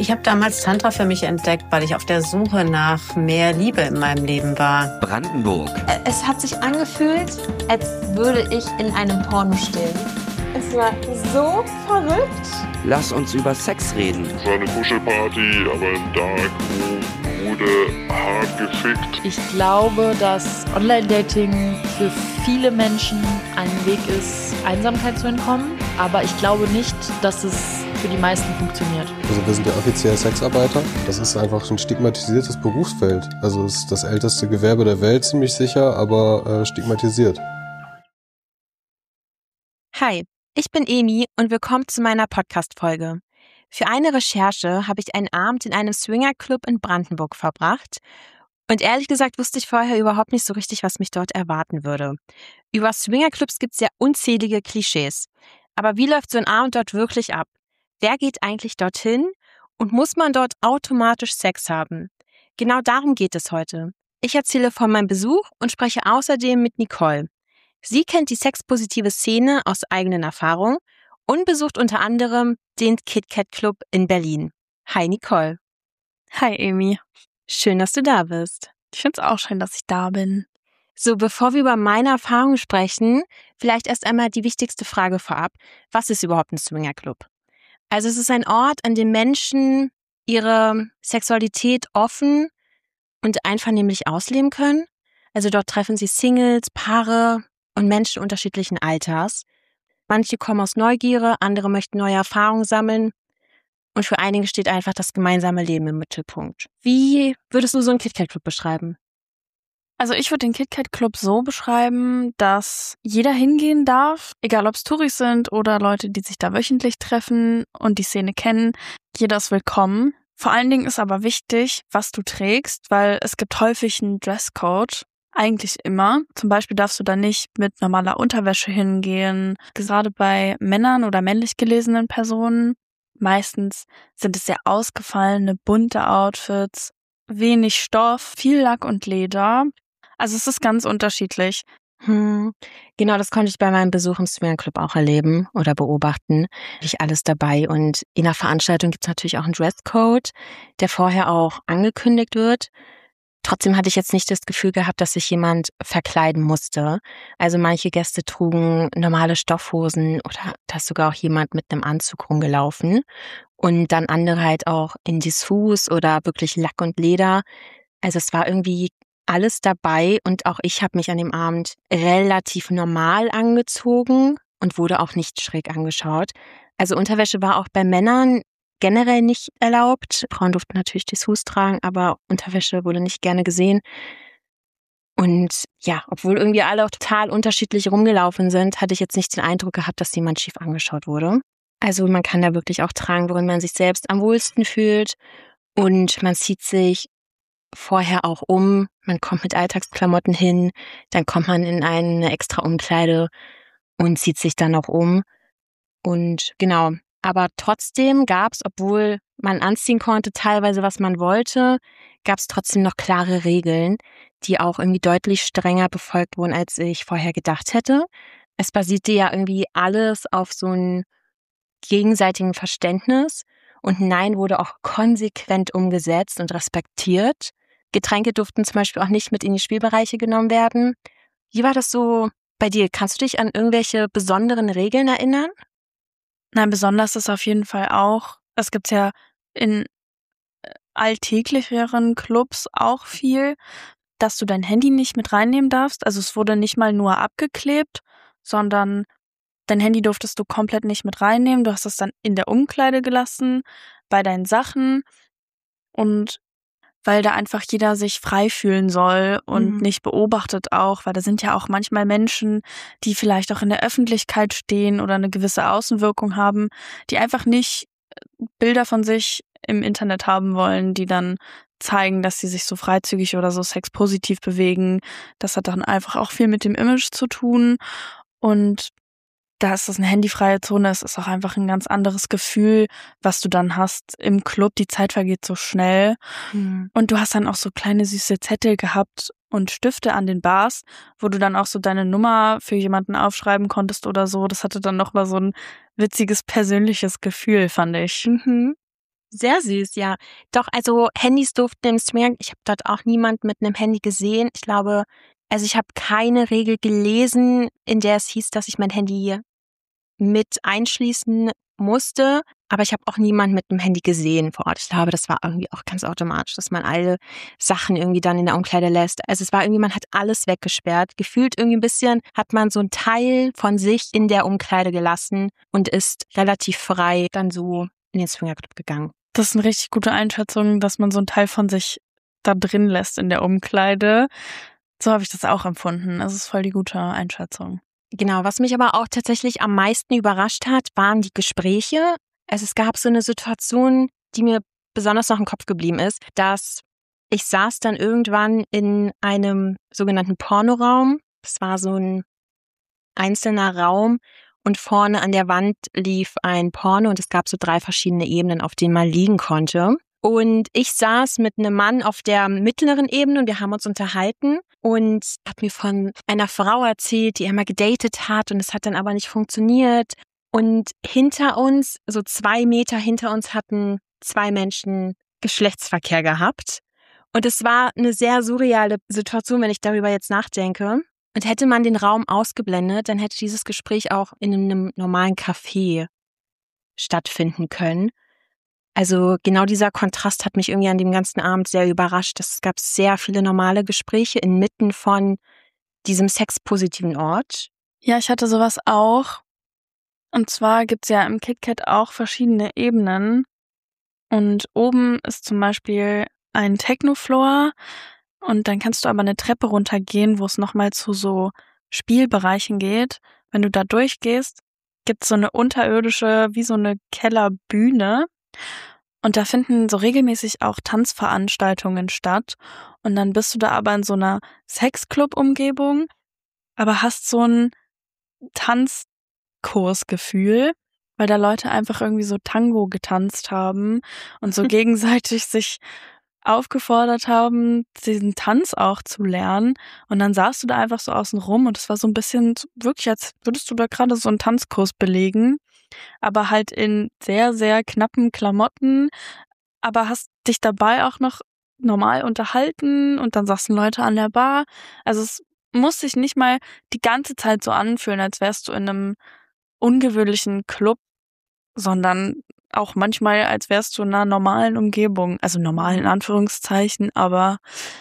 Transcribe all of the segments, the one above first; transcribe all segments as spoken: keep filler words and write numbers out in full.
Ich habe damals Tantra für mich entdeckt, weil ich auf der Suche nach mehr Liebe in meinem Leben war. Brandenburg. Es hat sich angefühlt, als würde ich in einem Porno stehen. Es war so verrückt. Lass uns über Sex reden. Es war eine Kuschelparty, aber im Darkroom wurde hart gefickt. Ich glaube, dass Online-Dating für viele Menschen ein Weg ist, Einsamkeit zu entkommen. Aber ich glaube nicht, dass es für die meisten funktioniert. Also wir sind ja offiziell Sexarbeiter. Das ist einfach ein stigmatisiertes Berufsfeld. Also es ist das älteste Gewerbe der Welt, ziemlich sicher, aber äh, stigmatisiert. Hi, ich bin Emi und willkommen zu meiner Podcast-Folge. Für eine Recherche habe ich einen Abend in einem Swingerclub in Brandenburg verbracht. Und ehrlich gesagt wusste ich vorher überhaupt nicht so richtig, was mich dort erwarten würde. Über Swingerclubs gibt es ja unzählige Klischees. Aber wie läuft so ein Abend dort wirklich ab? Wer geht eigentlich dorthin und muss man dort automatisch Sex haben? Genau darum geht es heute. Ich erzähle von meinem Besuch und spreche außerdem mit Nicole. Sie kennt die sexpositive Szene aus eigenen Erfahrungen und besucht unter anderem den KitKat Club in Berlin. Hi Nicole. Hi Emi. Schön, dass du da bist. Ich finde es auch schön, dass ich da bin. So, bevor wir über meine Erfahrungen sprechen, vielleicht erst einmal die wichtigste Frage vorab. Was ist überhaupt ein Swingerclub? Also es ist ein Ort, an dem Menschen ihre Sexualität offen und einvernehmlich ausleben können. Also dort treffen sie Singles, Paare und Menschen unterschiedlichen Alters. Manche kommen aus Neugierde, andere möchten neue Erfahrungen sammeln. Und für einige steht einfach das gemeinsame Leben im Mittelpunkt. Wie würdest du so einen KitKat Club beschreiben? Also ich würde den KitKat Club so beschreiben, dass jeder hingehen darf, egal ob es Touris sind oder Leute, die sich da wöchentlich treffen und die Szene kennen. Jeder ist willkommen. Vor allen Dingen ist aber wichtig, was du trägst, weil es gibt häufig einen Dresscode. Eigentlich immer. Zum Beispiel darfst du da nicht mit normaler Unterwäsche hingehen. Gerade bei Männern oder männlich gelesenen Personen. Meistens sind es sehr ausgefallene, bunte Outfits, wenig Stoff, viel Lack und Leder. Also es ist ganz unterschiedlich. Hm, genau, das konnte ich bei meinem Besuch im Swingerclub auch erleben oder beobachten. Nicht alles dabei. Und in der Veranstaltung gibt es natürlich auch einen Dresscode, der vorher auch angekündigt wird. Trotzdem hatte ich jetzt nicht das Gefühl gehabt, dass sich jemand verkleiden musste. Also manche Gäste trugen normale Stoffhosen oder da ist sogar auch jemand mit einem Anzug rumgelaufen. Und dann andere halt auch in Dessous oder wirklich Lack und Leder. Also es war irgendwie alles dabei und auch ich habe mich an dem Abend relativ normal angezogen und wurde auch nicht schräg angeschaut. Also Unterwäsche war auch bei Männern generell nicht erlaubt. Frauen durften natürlich Dessous tragen, aber Unterwäsche wurde nicht gerne gesehen. Und ja, obwohl irgendwie alle auch total unterschiedlich rumgelaufen sind, hatte ich jetzt nicht den Eindruck gehabt, dass jemand schief angeschaut wurde. Also man kann da wirklich auch tragen, worin man sich selbst am wohlsten fühlt. Und man zieht sich vorher auch um. Man kommt mit Alltagsklamotten hin, dann kommt man in eine extra Umkleide und zieht sich dann auch um. Und genau, aber trotzdem gab es, obwohl man anziehen konnte, teilweise was man wollte, gab es trotzdem noch klare Regeln, die auch irgendwie deutlich strenger befolgt wurden, als ich vorher gedacht hätte. Es basierte ja irgendwie alles auf so einem gegenseitigen Verständnis und Nein wurde auch konsequent umgesetzt und respektiert. Getränke durften zum Beispiel auch nicht mit in die Spielbereiche genommen werden. Wie war das so bei dir? Kannst du dich an irgendwelche besonderen Regeln erinnern? Nein, besonders ist auf jeden Fall auch, es gibt ja in alltäglicheren Clubs auch viel, dass du dein Handy nicht mit reinnehmen darfst. Also es wurde nicht mal nur abgeklebt, sondern dein Handy durftest du komplett nicht mit reinnehmen. Du hast es dann in der Umkleide gelassen, bei deinen Sachen und weil da einfach jeder sich frei fühlen soll und mhm. nicht beobachtet auch, weil da sind ja auch manchmal Menschen, die vielleicht auch in der Öffentlichkeit stehen oder eine gewisse Außenwirkung haben, die einfach nicht Bilder von sich im Internet haben wollen, die dann zeigen, dass sie sich so freizügig oder so sexpositiv bewegen. Das hat dann einfach auch viel mit dem Image zu tun und da ist das eine handyfreie Zone, es ist auch einfach ein ganz anderes Gefühl, was du dann hast im Club. Die Zeit vergeht so schnell. Mhm. Und du hast dann auch so kleine süße Zettel gehabt und Stifte an den Bars, wo du dann auch so deine Nummer für jemanden aufschreiben konntest oder so. Das hatte dann nochmal so ein witziges, persönliches Gefühl, fand ich. Mhm. Sehr süß, ja. Doch, also Handys durften im Swinger, ich habe dort auch niemand mit einem Handy gesehen. Ich glaube, also ich habe keine Regel gelesen, in der es hieß, dass ich mein Handy mit einschließen musste. Aber ich habe auch niemand mit einem Handy gesehen vor Ort. Ich glaube, das war irgendwie auch ganz automatisch, dass man alle Sachen irgendwie dann in der Umkleide lässt. Also es war irgendwie, man hat alles weggesperrt. Gefühlt irgendwie ein bisschen hat man so einen Teil von sich in der Umkleide gelassen und ist relativ frei dann so in den Swingerclub gegangen. Das ist eine richtig gute Einschätzung, dass man so einen Teil von sich da drin lässt in der Umkleide. So habe ich das auch empfunden. Das ist voll die gute Einschätzung. Genau, was mich aber auch tatsächlich am meisten überrascht hat, waren die Gespräche. Also es gab so eine Situation, die mir besonders noch im Kopf geblieben ist, dass ich saß dann irgendwann in einem sogenannten Pornoraum. Das war so ein einzelner Raum und vorne an der Wand lief ein Porno und es gab so drei verschiedene Ebenen, auf denen man liegen konnte. Und ich saß mit einem Mann auf der mittleren Ebene und wir haben uns unterhalten und hat mir von einer Frau erzählt, die er mal gedatet hat und es hat dann aber nicht funktioniert. Und hinter uns, so zwei Meter hinter uns, hatten zwei Menschen Geschlechtsverkehr gehabt. Und es war eine sehr surreale Situation, wenn ich darüber jetzt nachdenke. Und hätte man den Raum ausgeblendet, dann hätte dieses Gespräch auch in einem normalen Café stattfinden können. Also genau dieser Kontrast hat mich irgendwie an dem ganzen Abend sehr überrascht. Es gab sehr viele normale Gespräche inmitten von diesem sexpositiven Ort. Ja, ich hatte sowas auch. Und zwar gibt's ja im KitKat auch verschiedene Ebenen. Und oben ist zum Beispiel ein Techno-Floor. Und dann kannst du aber eine Treppe runtergehen, wo es nochmal zu so Spielbereichen geht. Wenn du da durchgehst, gibt's so eine unterirdische, wie so eine Kellerbühne. Und da finden so regelmäßig auch Tanzveranstaltungen statt. Und dann bist du da aber in so einer Sexclub-Umgebung, aber hast so ein Tanzkursgefühl, weil da Leute einfach irgendwie so Tango getanzt haben und so gegenseitig sich aufgefordert haben, diesen Tanz auch zu lernen. Und dann saßt du da einfach so außen rum und es war so ein bisschen wirklich, als würdest du da gerade so einen Tanzkurs belegen, aber halt in sehr, sehr knappen Klamotten, aber hast dich dabei auch noch normal unterhalten und dann saßen Leute an der Bar. Also es muss sich nicht mal die ganze Zeit so anfühlen, als wärst du in einem ungewöhnlichen Club, sondern auch manchmal, als wärst du in einer normalen Umgebung. Also normal in Anführungszeichen, aber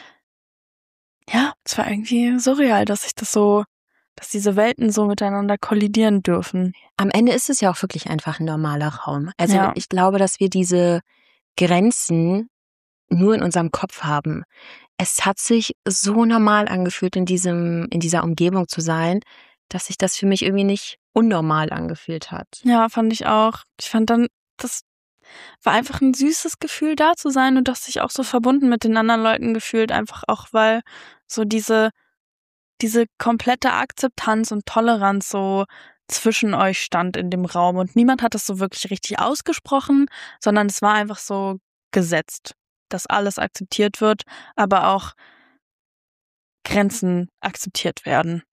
ja, es war irgendwie surreal, dass ich das so, dass diese Welten so miteinander kollidieren dürfen. Am Ende ist es ja auch wirklich einfach ein normaler Raum. Also Ja. ich glaube, dass wir diese Grenzen nur in unserem Kopf haben. Es hat sich so normal angefühlt, in diesem, in dieser Umgebung zu sein, dass sich das für mich irgendwie nicht unnormal angefühlt hat. Ja, fand ich auch. Ich fand dann, das war einfach ein süßes Gefühl, da zu sein und dass sich auch so verbunden mit den anderen Leuten gefühlt, einfach auch, weil so diese, diese komplette Akzeptanz und Toleranz so zwischen euch stand in dem Raum und niemand hat das so wirklich richtig ausgesprochen, sondern es war einfach so gesetzt, dass alles akzeptiert wird, aber auch Grenzen akzeptiert werden.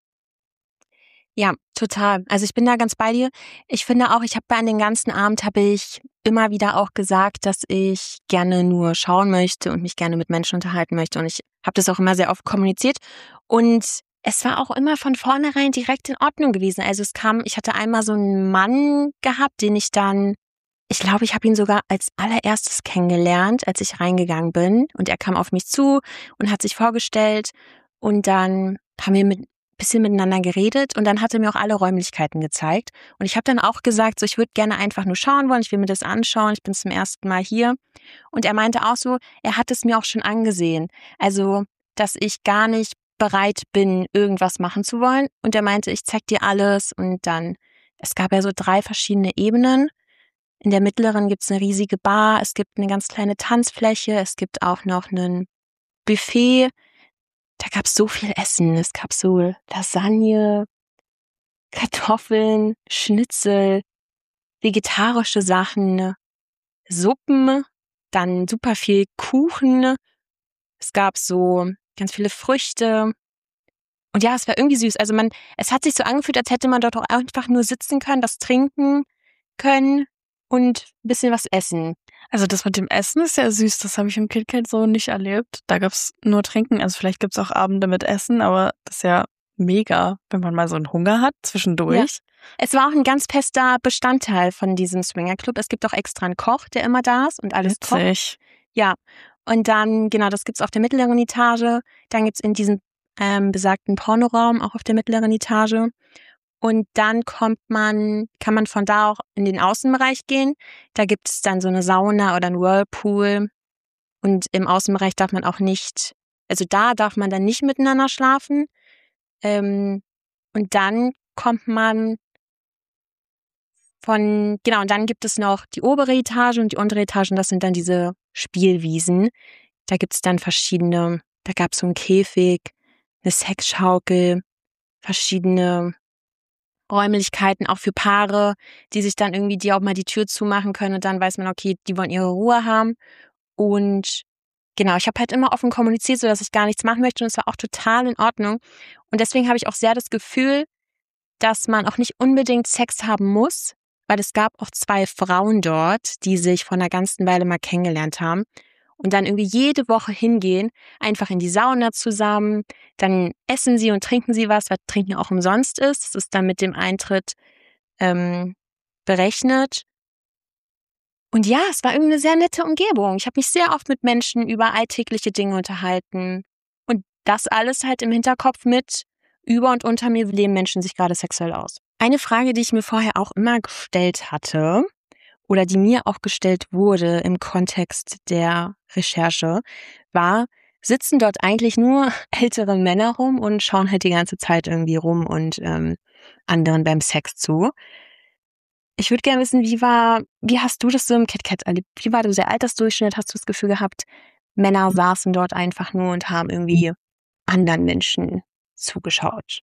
Ja, total. Also ich bin da ganz bei dir. Ich finde auch, ich habe an den ganzen Abend habe ich immer wieder auch gesagt, dass ich gerne nur schauen möchte und mich gerne mit Menschen unterhalten möchte. Und ich habe das auch immer sehr oft kommuniziert. Und es war auch immer von vornherein direkt in Ordnung gewesen. Also es kam, ich hatte einmal so einen Mann gehabt, den ich dann, ich glaube, ich habe ihn sogar als allererstes kennengelernt, als ich reingegangen bin. Und er kam auf mich zu und hat sich vorgestellt. Und dann haben wir mit bisschen miteinander geredet und dann hat er mir auch alle Räumlichkeiten gezeigt. Und ich habe dann auch gesagt, so ich würde gerne einfach nur schauen wollen, ich will mir das anschauen, ich bin zum ersten Mal hier. Und er meinte auch so, er hat es mir auch schon angesehen. Also, dass ich gar nicht bereit bin, irgendwas machen zu wollen. Und er meinte, ich zeig dir alles. Und dann, es gab ja so drei verschiedene Ebenen. In der mittleren gibt's eine riesige Bar, es gibt eine ganz kleine Tanzfläche, es gibt auch noch ein Buffet. Da gab es so viel Essen. Es gab so Lasagne, Kartoffeln, Schnitzel, vegetarische Sachen, Suppen, dann super viel Kuchen. Es gab so ganz viele Früchte. Und ja, es war irgendwie süß. Also man, es hat sich so angefühlt, als hätte man dort auch einfach nur sitzen können, was trinken können und ein bisschen was essen. Also das mit dem Essen ist ja süß, das habe ich im KitKat so nicht erlebt. Da gab's nur Trinken, also vielleicht gibt's auch Abende mit Essen, aber das ist ja mega, wenn man mal so einen Hunger hat zwischendurch. Ja. Es war auch ein ganz fester Bestandteil von diesem Swingerclub. Es gibt auch extra einen Koch, der immer da ist und alles kocht. Witzig. Ja, und dann, genau, das gibt's auf der mittleren Etage. Dann gibt's in diesem ähm, besagten Pornoraum auch auf der mittleren Etage. Und dann kommt man, kann man von da auch in den Außenbereich gehen. Da gibt es dann so eine Sauna oder einen Whirlpool. Und im Außenbereich darf man auch nicht, also da darf man dann nicht miteinander schlafen. Ähm, und dann kommt man von, genau, und dann gibt es noch die obere Etage und die untere Etage. Und das sind dann diese Spielwiesen. Da gibt es dann verschiedene, da gab es so einen Käfig, eine Sexschaukel, verschiedene Räumlichkeiten auch für Paare, die sich dann irgendwie, die auch mal die Tür zumachen können und dann weiß man, okay, die wollen ihre Ruhe haben. Und genau, ich habe halt immer offen kommuniziert, so dass ich gar nichts machen möchte und es war auch total in Ordnung. Und deswegen habe ich auch sehr das Gefühl, dass man auch nicht unbedingt Sex haben muss, weil es gab auch zwei Frauen dort, die sich vor einer ganzen Weile mal kennengelernt haben und dann irgendwie jede Woche hingehen, einfach in die Sauna zusammen, dann essen sie und trinken sie was, weil Trinken auch umsonst ist. Das ist dann mit dem Eintritt ähm, berechnet. Und ja, es war irgendwie eine sehr nette Umgebung. Ich habe mich sehr oft mit Menschen über alltägliche Dinge unterhalten. Und das alles halt im Hinterkopf mit, über und unter mir leben Menschen sich gerade sexuell aus. Eine Frage, die ich mir vorher auch immer gestellt hatte, oder die mir auch gestellt wurde im Kontext der Recherche, war, sitzen dort eigentlich nur ältere Männer rum und schauen halt die ganze Zeit irgendwie rum und ähm, anderen beim Sex zu. Ich würde gerne wissen, wie war, wie hast du das so im KitKat erlebt? Wie war so der Altersdurchschnitt? Hast du das Gefühl gehabt, Männer saßen dort einfach nur und haben irgendwie anderen Menschen zugeschaut?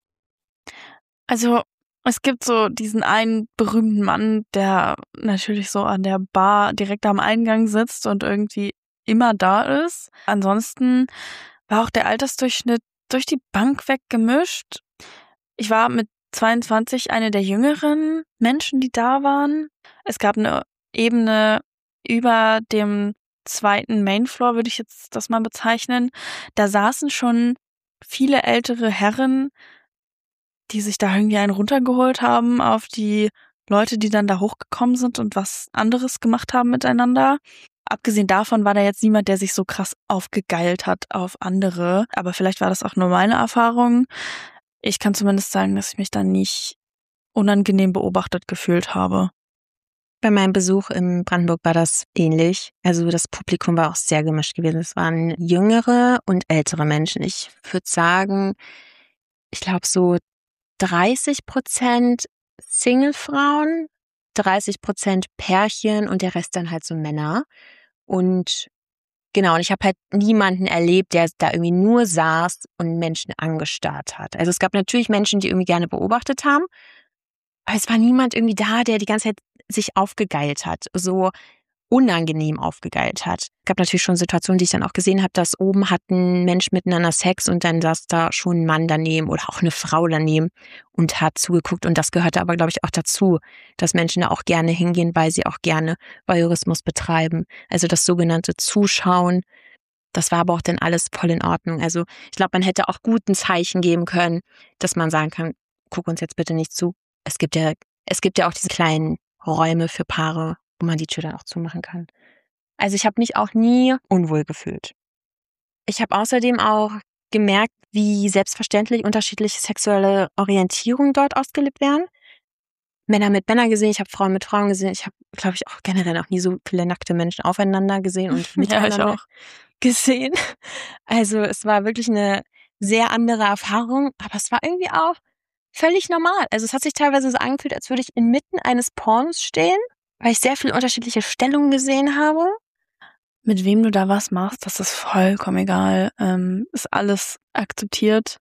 Also es gibt so diesen einen berühmten Mann, der natürlich so an der Bar direkt am Eingang sitzt und irgendwie immer da ist. Ansonsten war auch der Altersdurchschnitt durch die Bank weg gemischt. Ich war mit zweiundzwanzig eine der jüngeren Menschen, die da waren. Es gab eine Ebene über dem zweiten Mainfloor, würde ich jetzt das mal bezeichnen. Da saßen schon viele ältere Herren, die sich da irgendwie einen runtergeholt haben auf die Leute, die dann da hochgekommen sind und was anderes gemacht haben miteinander. Abgesehen davon war da jetzt niemand, der sich so krass aufgegeilt hat auf andere. Aber vielleicht war das auch nur meine Erfahrung. Ich kann zumindest sagen, dass ich mich da nicht unangenehm beobachtet gefühlt habe. Bei meinem Besuch in Brandenburg war das ähnlich. Also das Publikum war auch sehr gemischt gewesen. Es waren jüngere und ältere Menschen. Ich würde sagen, ich glaube so dreißig Prozent Single-Frauen, dreißig Prozent Pärchen und der Rest dann halt so Männer. Und genau, und ich habe halt niemanden erlebt, der da irgendwie nur saß und Menschen angestarrt hat. Also es gab natürlich Menschen, die irgendwie gerne beobachtet haben, aber es war niemand irgendwie da, der die ganze Zeit sich aufgegeilt hat, so unangenehm aufgegeilt hat. Es gab natürlich schon Situationen, die ich dann auch gesehen habe, dass oben hat ein Mensch miteinander Sex und dann saß da schon ein Mann daneben oder auch eine Frau daneben und hat zugeguckt. Und das gehörte aber, glaube ich, auch dazu, dass Menschen da auch gerne hingehen, weil sie auch gerne Voyeurismus betreiben. Also das sogenannte Zuschauen. Das war aber auch dann alles voll in Ordnung. Also ich glaube, man hätte auch gut ein Zeichen geben können, dass man sagen kann, guck uns jetzt bitte nicht zu. Es gibt ja, es gibt ja auch diese kleinen Räume für Paare, wo man die Tür dann auch zumachen kann. Also ich habe mich auch nie unwohl gefühlt. Ich habe außerdem auch gemerkt, wie selbstverständlich unterschiedliche sexuelle Orientierungen dort ausgelebt werden. Männer mit Männern gesehen, ich habe Frauen mit Frauen gesehen. Ich habe, glaube ich, auch generell noch nie so viele nackte Menschen aufeinander gesehen und miteinander ja, ich auch. gesehen. Also es war wirklich eine sehr andere Erfahrung, aber es war irgendwie auch völlig normal. Also es hat sich teilweise so angefühlt, als würde ich inmitten eines Pornos stehen, weil ich sehr viele unterschiedliche Stellungen gesehen habe. Mit wem du da was machst, das ist vollkommen egal. Ähm, ist alles akzeptiert.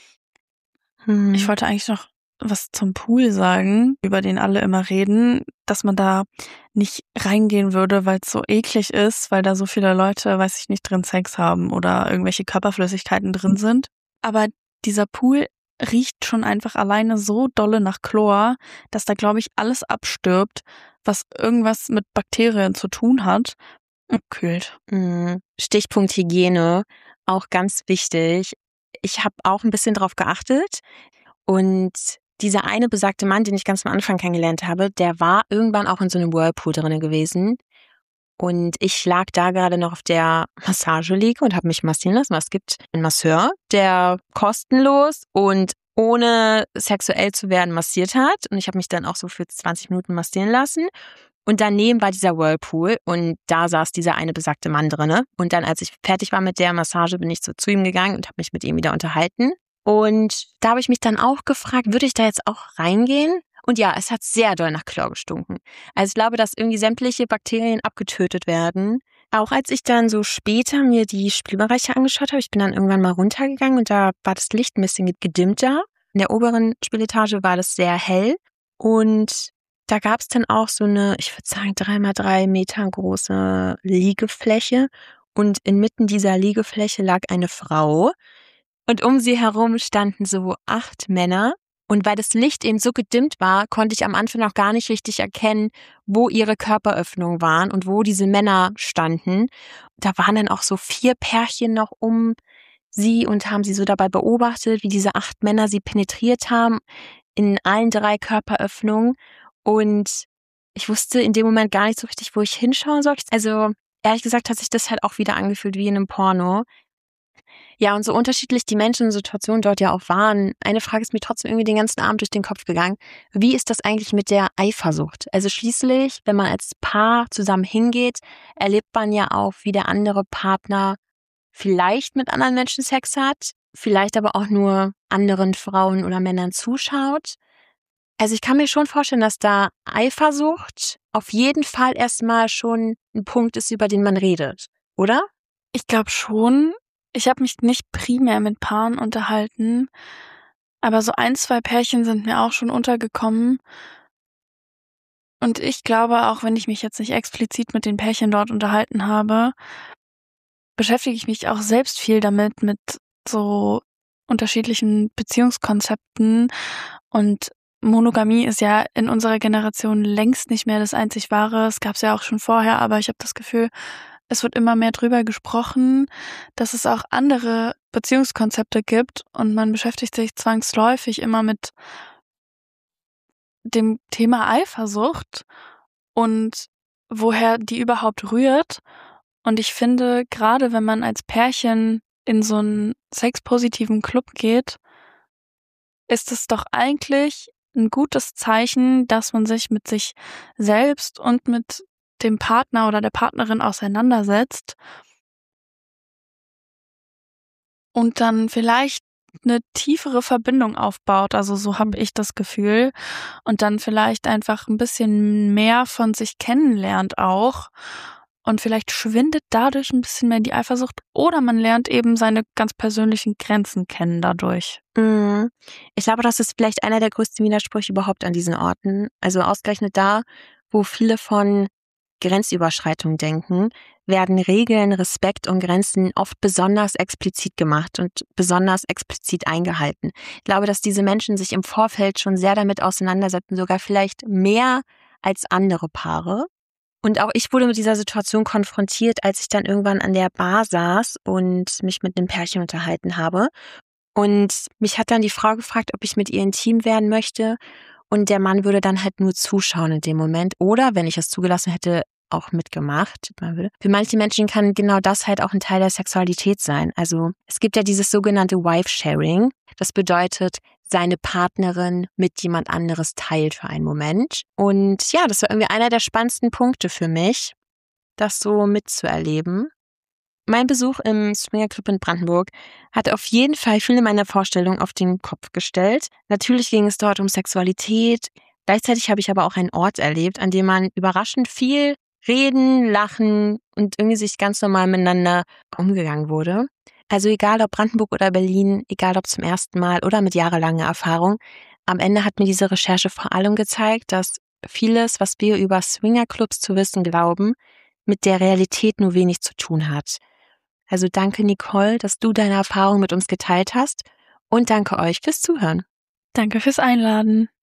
Hm. Ich wollte eigentlich noch was zum Pool sagen, über den alle immer reden, dass man da nicht reingehen würde, weil es so eklig ist, weil da so viele Leute, weiß ich nicht, drin Sex haben oder irgendwelche Körperflüssigkeiten drin sind. Aber dieser Pool riecht schon einfach alleine so dolle nach Chlor, dass da, glaube ich, alles abstirbt, was irgendwas mit Bakterien zu tun hat, abkühlt. Stichpunkt Hygiene, auch ganz wichtig. Ich habe auch ein bisschen drauf geachtet und dieser eine besagte Mann, den ich ganz am Anfang kennengelernt habe, der war irgendwann auch in so einem Whirlpool drin gewesen. Und ich lag da gerade noch auf der Massageliege und habe mich massieren lassen. Es gibt einen Masseur, der kostenlos und ohne sexuell zu werden massiert hat. Und ich habe mich dann auch so für zwanzig Minuten massieren lassen. Und daneben war dieser Whirlpool und da saß dieser eine besagte Mann drinne. Und dann, als ich fertig war mit der Massage, bin ich so zu ihm gegangen und habe mich mit ihm wieder unterhalten. Und da habe ich mich dann auch gefragt, würde ich da jetzt auch reingehen? Und ja, es hat sehr doll nach Chlor gestunken. Also ich glaube, dass irgendwie sämtliche Bakterien abgetötet werden. Auch als ich dann so später mir die Spielbereiche angeschaut habe, ich bin dann irgendwann mal runtergegangen und da war das Licht ein bisschen gedimmter. In der oberen Spieletage war das sehr hell. Und da gab es dann auch so eine, ich würde sagen, drei mal drei Meter große Liegefläche. Und inmitten dieser Liegefläche lag eine Frau. Und um sie herum standen so acht Männer. Und weil das Licht eben so gedimmt war, konnte ich am Anfang noch gar nicht richtig erkennen, wo ihre Körperöffnungen waren und wo diese Männer standen. Da waren dann auch so vier Pärchen noch um sie und haben sie so dabei beobachtet, wie diese acht Männer sie penetriert haben in allen drei Körperöffnungen. Und ich wusste in dem Moment gar nicht so richtig, wo ich hinschauen soll. Also ehrlich gesagt hat sich das halt auch wieder angefühlt wie in einem Porno. Ja, und so unterschiedlich die Menschen und Situationen dort ja auch waren. Eine Frage ist mir trotzdem irgendwie den ganzen Abend durch den Kopf gegangen. Wie ist das eigentlich mit der Eifersucht? Also schließlich, wenn man als Paar zusammen hingeht, erlebt man ja auch, wie der andere Partner vielleicht mit anderen Menschen Sex hat, vielleicht aber auch nur anderen Frauen oder Männern zuschaut. Also ich kann mir schon vorstellen, dass da Eifersucht auf jeden Fall erstmal schon ein Punkt ist, über den man redet, oder? Ich glaube schon. Ich habe mich nicht primär mit Paaren unterhalten, aber so ein, zwei Pärchen sind mir auch schon untergekommen. Und ich glaube, auch wenn ich mich jetzt nicht explizit mit den Pärchen dort unterhalten habe, beschäftige ich mich auch selbst viel damit, mit so unterschiedlichen Beziehungskonzepten. Und Monogamie ist ja in unserer Generation längst nicht mehr das einzig Wahre. Es gab es ja auch schon vorher, aber ich habe das Gefühl, es wird immer mehr drüber gesprochen, dass es auch andere Beziehungskonzepte gibt und man beschäftigt sich zwangsläufig immer mit dem Thema Eifersucht und woher die überhaupt rührt. Und ich finde, gerade wenn man als Pärchen in so einen sexpositiven Club geht, ist es doch eigentlich ein gutes Zeichen, dass man sich mit sich selbst und mit dem Partner oder der Partnerin auseinandersetzt und dann vielleicht eine tiefere Verbindung aufbaut. Also so habe ich das Gefühl. Und dann vielleicht einfach ein bisschen mehr von sich kennenlernt auch. Und vielleicht schwindet dadurch ein bisschen mehr die Eifersucht. Oder man lernt eben seine ganz persönlichen Grenzen kennen dadurch. Mhm. Ich glaube, das ist vielleicht einer der größten Widersprüche überhaupt an diesen Orten. Also ausgerechnet da, wo viele von Grenzüberschreitung denken, werden Regeln, Respekt und Grenzen oft besonders explizit gemacht und besonders explizit eingehalten. Ich glaube, dass diese Menschen sich im Vorfeld schon sehr damit auseinandersetzen, sogar vielleicht mehr als andere Paare. Und auch ich wurde mit dieser Situation konfrontiert, als ich dann irgendwann an der Bar saß und mich mit einem Pärchen unterhalten habe. Und mich hat dann die Frau gefragt, ob ich mit ihr intim werden möchte. Und der Mann würde dann halt nur zuschauen in dem Moment. Oder, wenn ich es zugelassen hätte, auch mitgemacht. Für manche Menschen kann genau das halt auch ein Teil der Sexualität sein. Also es gibt ja dieses sogenannte Wife-Sharing. Das bedeutet, seine Partnerin mit jemand anderes teilt für einen Moment. Und ja, das war irgendwie einer der spannendsten Punkte für mich, das so mitzuerleben. Mein Besuch im Swingerclub in Brandenburg hat auf jeden Fall viele meiner Vorstellungen auf den Kopf gestellt. Natürlich ging es dort um Sexualität. Gleichzeitig habe ich aber auch einen Ort erlebt, an dem man überraschend viel reden, lachen und irgendwie sich ganz normal miteinander umgegangen wurde. Also egal ob Brandenburg oder Berlin, egal ob zum ersten Mal oder mit jahrelanger Erfahrung, am Ende hat mir diese Recherche vor allem gezeigt, dass vieles, was wir über Swingerclubs zu wissen glauben, mit der Realität nur wenig zu tun hat. Also danke, Nicole, dass du deine Erfahrung mit uns geteilt hast und danke euch fürs Zuhören. Danke fürs Einladen.